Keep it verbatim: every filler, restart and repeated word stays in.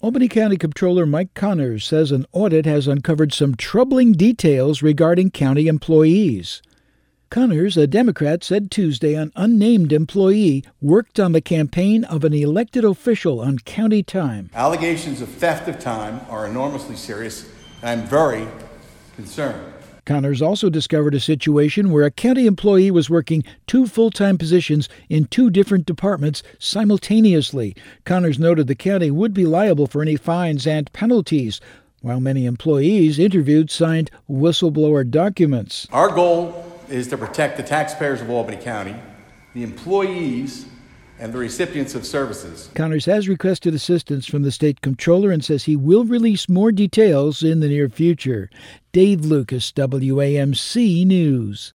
Albany County Comptroller Mike Connors says an audit has uncovered some troubling details regarding county employees. Connors, a Democrat, said Tuesday an unnamed employee worked on the campaign of an elected official on county time. Allegations of theft of time are enormously serious, and I'm very concerned. Connors also discovered a situation where a county employee was working two full-time positions in two different departments simultaneously. Connors noted the county would be liable for any fines and penalties, while many employees interviewed signed whistleblower documents. Our goal is to protect the taxpayers of Albany County, the employees, and the recipients of services. Connors has requested assistance from the state comptroller and says he will release more details in the near future. Dave Lucas, W A M C News.